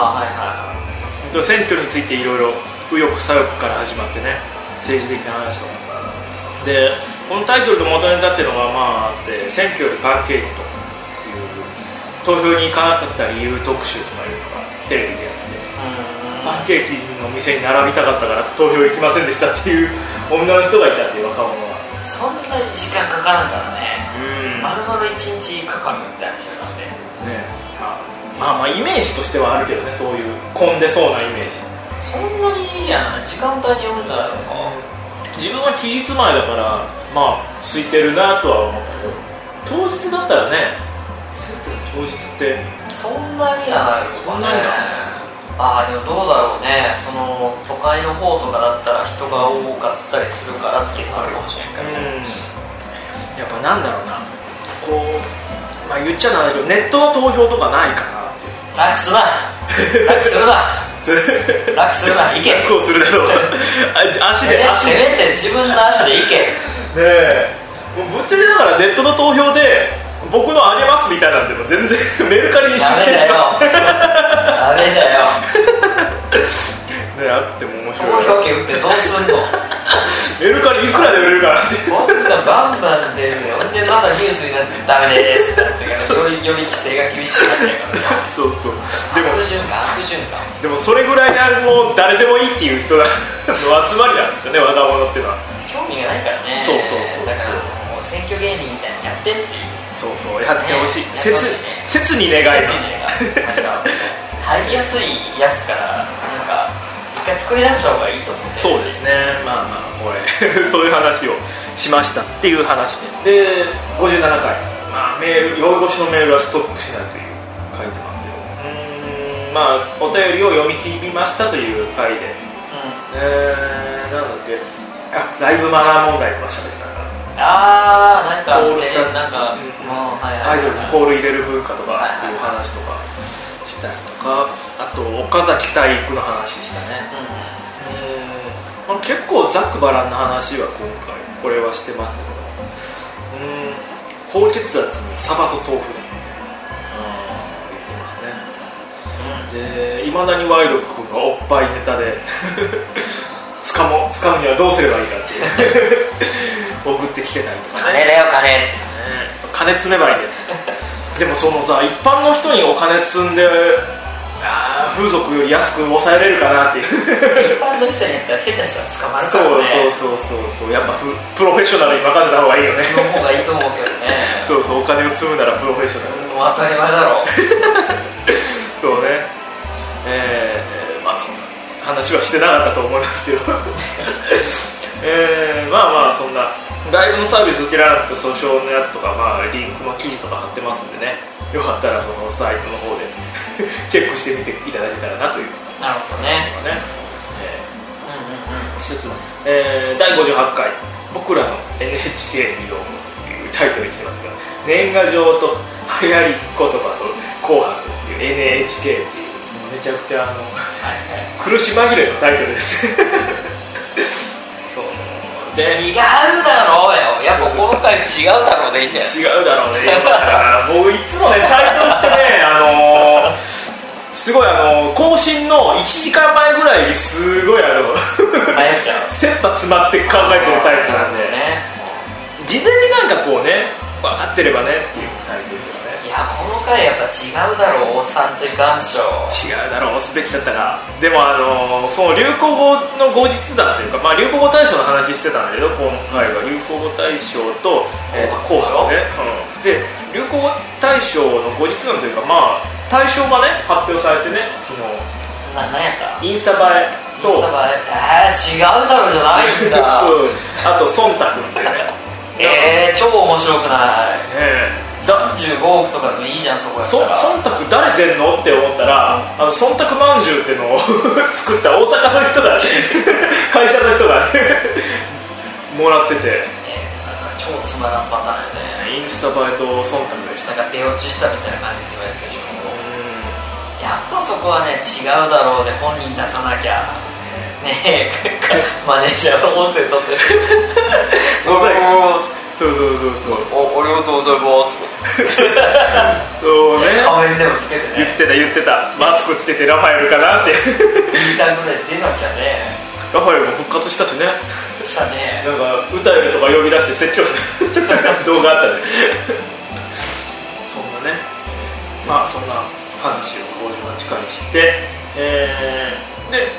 選挙についていろいろ右翼左翼から始まってね、政治的な話とかで、このタイトルの元ネタっていうのがあって選挙よりパンケーキという投票に行かなかった理由特集とかいうのがテレビでやってて、パンケーキの店に並びたかったから投票行きませんでしたっていう女の人がいたっていう若者が。 そんなに時間かからんからね。丸々1日かかるみたいな人なんでね。 イメージとしてはあるけどね、そういう混んでそうなイメージ。 そんなに時間帯によるんじゃないのか。 自分は期日前だから空いてるなとは思ったけど、当日だったらね、選挙の当日ってそんなにはないのかね。そんなにでもどうだろうね。その都会の方とかだったら人が多かったりするからっていうのがあるかもしれないけど、 やっぱなんだろうな、こう言っちゃなんだけど、ネットの投票とかないかなって。 楽するな行け。 楽をするだろう足でせめて自分の足で行け。 ねえ、もうぶっちゃけだからネットの投票で僕のあげますみたいなんでも全然メルカリに出品します。 ダメだよね、あっても面白い。 投票権売ってどうすんの。 メルカリいくらで売れるかなって。 こんなバンバン出るよ。ほんでまだニュースになってダメですってなってより規制が厳しくなってるから。 そうでも悪循環でもそれぐらいでもう誰でもいいっていう人の集まりなんですよね、若者っていうのは。 興味がないからね。 そうだからもう選挙芸人みたいなのやってっていう。 やってほしい。切に願います。 入りやすいやつから一回作り直した方がいいと思う。 そうですね。これそういう話をしましたっていう話で、57回メール、酔い越しのメールはストックしないという書いてますけど、お便りを読み切りましたという回で、なんだっけ、ライブマナー問題とか喋ったなんかコールスターアイドルにコール入れる文化とかいう話とかしたりとか、あと岡崎体育の話したね。結構ざっくばらんな話は今回これはしてましたけど、高血圧にサバと豆腐だってね、言ってますね。で、いまだにワイド君がおっぱいネタで掴むにはどうすればいいかっていう送ってきてたりとかね。 金だよ金積めばいいね。でもそのさ、一般の人にお金積んで風俗より安く抑えれるかなっていう。 一般の人にやったら下手したら捕まるからね。 そうやっぱプロフェッショナルに任せた方がいいよね。 その方がいいと思うけどね。 お金を積むならプロフェッショナル。 もう当たり前だろう。 そうね。そんな話はしてなかったと思いますけど。そんなライブのサービス受けられなくて訴訟のやつとか、リンクの記事とか貼ってますんでね、よかったらそのサイトの方でチェックしてみていただけたらなという。 なるほどね。 一つの、第58回僕らの NHK にようこそというタイトルにしてますが、年賀状と流行り言葉と紅白っていう NHK っていうめちゃくちゃ苦し紛れのタイトルです。 違うだろうよ。やっぱ今回違うだろうでいいんじゃない。 違うだろうね。僕いつもね、タイトルってね、すごい更新の1時間前ぐらいにすごい迷っちゃう。 切羽詰まって考えてるタイプなんで、事前にこうね、分かってればねっていうタイトルとかね。 いや、この回やっぱ違うだろう、おっさんといかんしょ。 違うだろう、押すべきだったが。でもその流行語の後日談というか、まあ、流行語大賞の話してたんだけど、今回は流行語大賞と、紅白ね、で流行語大賞の後日談というか、まあ大賞がね発表されてね、昨日何やったインスタ映えと、 違うだろうじゃないんだそう、あと忖度ってね超面白くない、35億とかでもいいじゃん、そこやったら。 忖度誰出んのって思ったら、忖度まんじゅうっていうのを作った大阪の人が会社の人がもらってて、 なんか超つまらんパターンよね。 インスタ映えと忖度でした。 なんか出落ちしたみたいな感じのやつでしょ。やっぱそこはね、違うだろうで本人出さなきゃねえマネージャーの音声取ってるそう俺をどうぞボースそうね、 仮面でもつけてね、 言ってたマスクつけてラファエルかなって 2、3ぐらい出なきゃね。 ラファエルも復活したしね。 したね。 なんか歌えるとか呼び出して説教した動画あったねそんなね、まあそんな話を58回して、で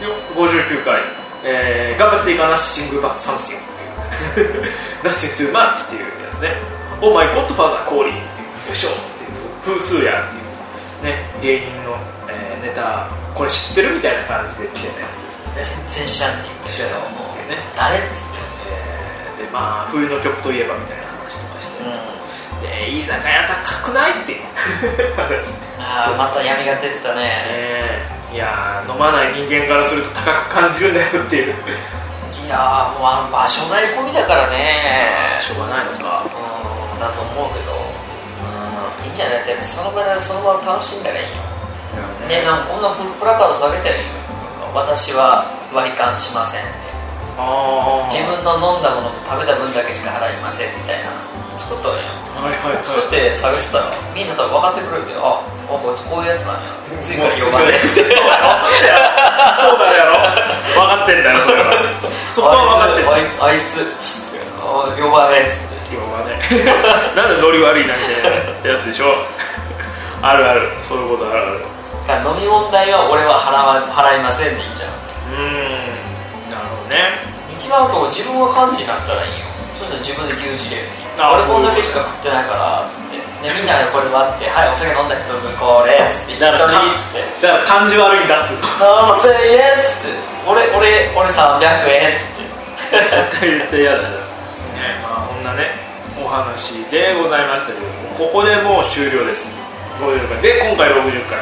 59回、頑張っていかなシングルバッツサムシングっていうNothing too much っていうやつね。Oh my godfather calling っていう、よいしょっていう、風数やっていうね、芸人の、ネタ、これ知ってるみたいな感じで来てたやつですね。 全然知らんって言って知らないっていうね、 誰っつって、 でまあ冬の曲といえばみたいな話とかして、で居酒屋高くないっていう話。 また闇が出てたね。 いや飲まない人間からすると高く感じるんだよっていう。 いやもう場所代込みだからね、 しょうがないのか、 だと思うけど、いいんじゃないって、その場でその場を楽しんだらいいよ。でなんかこんなプラカード下げてるよ、私は割り勘しませんって、自分の飲んだものと食べた分だけしか払いませんみたいな作ったんや。作って探したらみんな多分分かってくれるけど、こいつこういうやつなんや、次から呼ばれてそうだよ分かってんだよ、それはそこは分かってんだ、 あいつ呼ばれっつって呼ばねなんでノリ悪いなみたいなやつでしょあるある、そういうことあるある。 飲み問題は俺は払いませんでいいんじゃん。 なるほどね。 一番こう自分は幹事になったらいいよ。そうしたら自分で牛耳れる。俺こんだけしか食ってないからっつって、でみんなでこれ割って、はいお酒飲んだ人分これっつって、一人っつって、 だから感じ悪いんだっつって、 ああ1000円っつって、俺300円っつって絶対嫌だよね。まあこんなねお話でございましたけども、ここでもう終了です。50回で今回60回、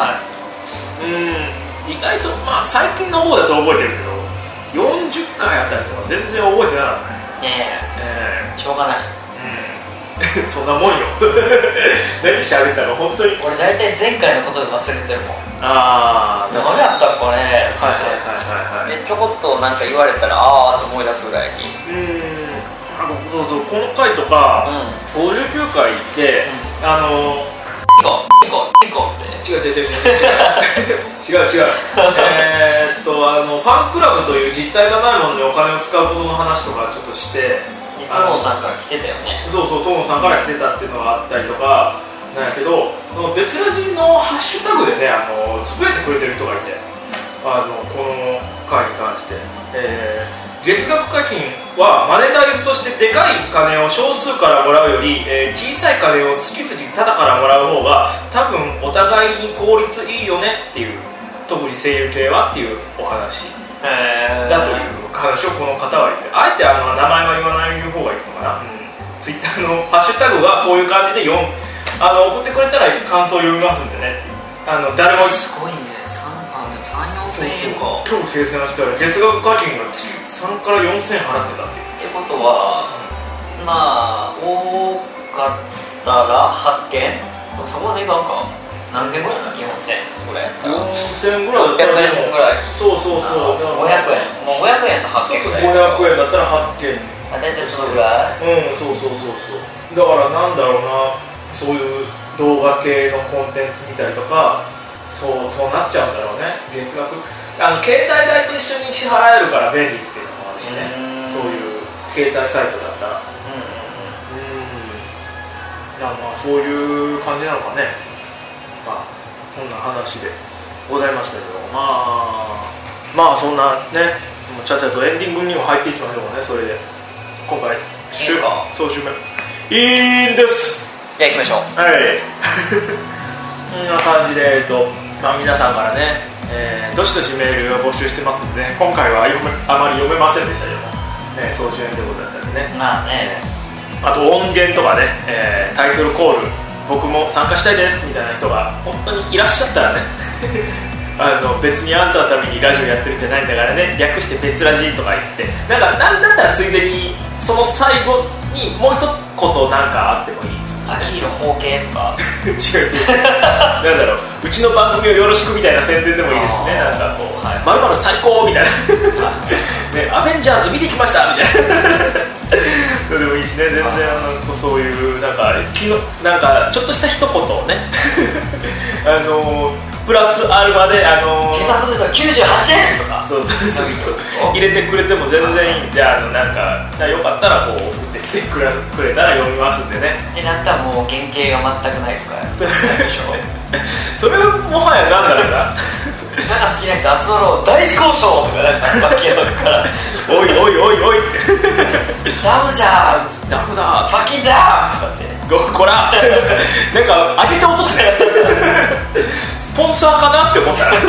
意外とまあ最近の方だと覚えてるけど、40回あたりとか全然覚えてなかったね。 しょうがない、 そんなもんよ何喋ったの本当に。 俺大体前回のことで忘れてるもん。 何やったっこれっつって、でちょこっとなんか言われたらああと思い出すぐらいに。 そうこの回とか、59回ってチコって違う違うファンクラブという実体がないものにお金を使うことの話とかちょっとして、 トモさんから来てたよね。 そうトモさんから来てたっていうのがあったりとかなんやけど、別ラジのハッシュタグでねつぶやいてくれてる人がいて、この回に関して、月額課金はマネタイズとしてでかい金を少数からもらうより、小さい金を月々タダからもらう方が多分お互いに効率いいよねっていう、特に声優系はっていうお話だという話をこの方は言って、あえて名前は言わない方がいいのかな、ツイッターのハッシュタグはこういう感じで送ってくれたら感想を読みますんでねっていう、誰もすごいね、3、4000円か。 今日計算したら月額課金が月3から4000円払ってたっていう。 ってことは、まあ多かったら8件、そこまでいかんか、何件ぐらいなの？4000ぐらいやったら 4000ぐらいだったら 600円ぐらい。 そう 500円、もう500円と8件ぐらい。 500円だったら8件、 大体そのぐらい。 そうだからなんだろうな、そういう動画系のコンテンツ見たりとか、そうなっちゃうんだろうね。月額携帯代と一緒に支払えるから便利っていうのもあるしね、そういう携帯サイトだったら。 まあそういう感じなのかね。まあこんな話でございましたけど、まあそんなね、もうちゃちゃとエンディングにも入っていきましょうかね。それで今回総集編いいんです。 じゃあ行きましょう。 はい。こんな感じで皆さんからね、どしどしメールを募集してますんで、ね、今回はあまり読めませんでしたけども、総集編ということだったんでね。 まあね。 あと音源とかね、タイトルコール僕も参加したいですみたいな人が本当にいらっしゃったらね別にあんたのためにラジオやってるんじゃないんだからね、略して別ラジとか言ってなんだったらついでにその最後にもう一言なんかあってもいいです、ね、 秋色包茎とか違うなんだろう、うちの番組をよろしくみたいな宣伝でもいいですね。なんかこう、はい、〇〇最高みたいなね、アベンジャーズ見てきましたみたいなでもいいしね、全然そういうなんかちょっとした一言をねプラスアルファで計算ポテト98円とかそう入れてくれても全然いいんで、なんかよかったらこう送ってきてくれたら読みますんでね。 ってなったらもう原型が全くないとかでしょそれはもはやなんだろうななんか好きな人集まろう第一交渉とかなんかバキやるからおいってダムじゃんダムだファキンダーとかってこらなんか上げて落とすやつスポンサーかなって思ったら違う、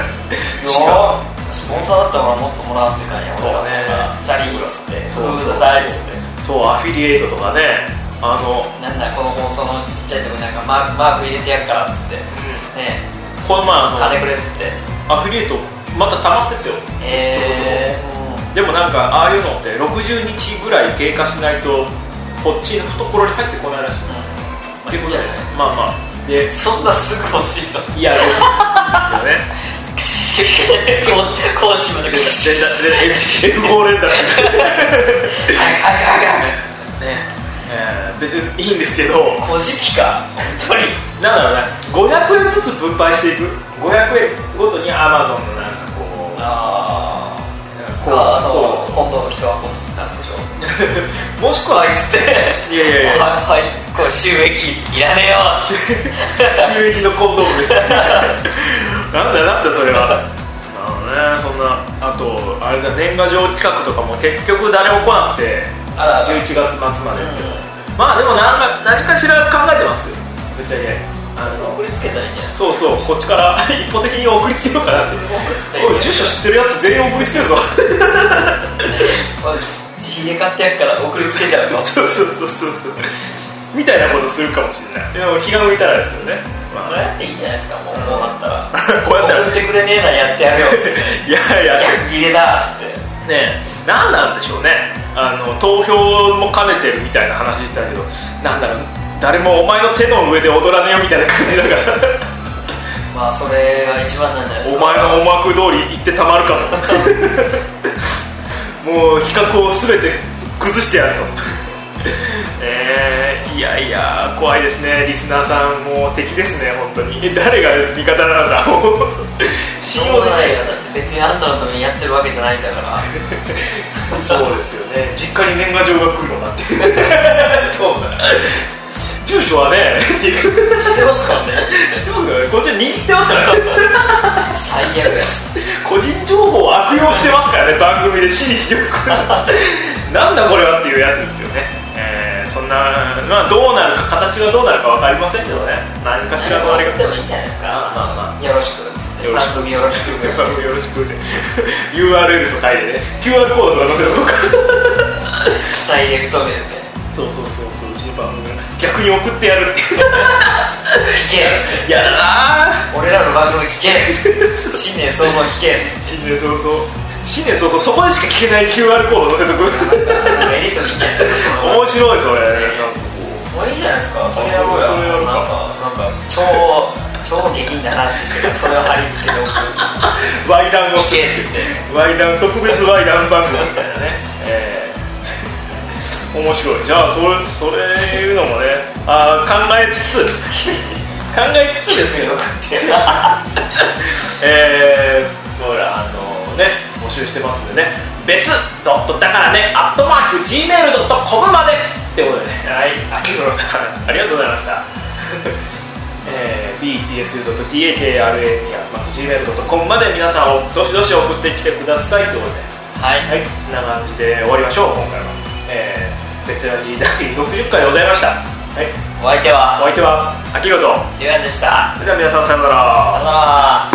スポンサーだったらもっともらうって感じや。 そうね、 チャリーっつってくださいっつって、 そうアフィリエイトとかね、 なんだこの放送のちっちゃいとこになんかマーク入れてやるからっつって、ね、 この前金くれっつってアフィリエイトまた溜まってってよ、ちょこちょこ。でもなんかああいうのって60日ぐらい経過しないとこっちの懐に入ってこないらしい、ってことで、まあでそんなすぐ欲しいのいやですよね講師まで F5 連打ね、別にいいんですけど、 古事記か本当になんだろうね、500円ずつ分配していく、500円ごとに Amazon のなんかこう今度の人はこうつなんでしょうもしくはあいつっていやはいこう収益いらねえよ収益のコンドームですなんだそれはそんな、あとあれだ、年賀状企画とかも結局誰も来なくて11月末まで、まあでも何かしら考えてますよ、ぶっちゃけ送りつけたらいいんじゃない。 そうこっちから一方的に送りつけようかなって住所知ってるやつ全員送りつけるぞ自費で買ってやっから送りつけちゃうぞそうみたいなことするかもしれない。でも気が向いたらですけどね、 これやっていいんじゃないですか。もうこうなったらこうやったら送ってくれねえならやってやるよっつっていや逆切れだっつってね、何なんでしょうね、投票も兼ねてるみたいな話したけど、なんだろう、誰もお前の手の上で踊らねえよみたいな感じだからまあそれが一番なんじゃないですか。 お前の思惑通り言ってたまるかともう企画を全て崩してやるといや怖いですね、リスナーさんもう敵ですね、本当に誰が味方なのか信用できないよ。だって別にあんたのためにやってるわけじゃないんだからそうですよね、実家に年賀状が来るのかって住所はねっていう知ってますからね知ってますからね、こっちは握ってますから最悪や個人情報を悪用してますからね、番組で私利私欲なんだこれはっていうやつですけどね、そんな、まあどうなるか、形がどうなるか分かりませんけどね、何かしらのあれがでもいいんじゃないですか。よろしくっつって、番組よろしく番組よろしくって URL と書いてね、 QR コードとか載せとこうかダイレクトメールでそううちの番組逆に送ってやるっていう聞けやだな俺らの番組聞け新年早々聞け新年早々そこでしか聞けない QR コード載せとくメリットにいいんじゃないですか。 面白いそれ、 もういいじゃないですか。それやろうよ。なんか超下品な話してからそれを貼り付けておくワイダンを聞けっつってワイダン特別ワイダン番組みたいなね、面白い。じゃあそれいうのもね、考えつつですけどほら募集してますんでね、別だからね@gmail.com までということでね、はい、秋黒さんありがとうございましたbtsu.takrn@gmail.com まで皆さんをどしどし送ってきてくださいということで、はい、はい、こんな感じで終わりましょう。今回は別ラジ第60回でございました。はい、 お相手は秋黒とゆうやんでした。 それでは皆さんさようなら。 さようなら。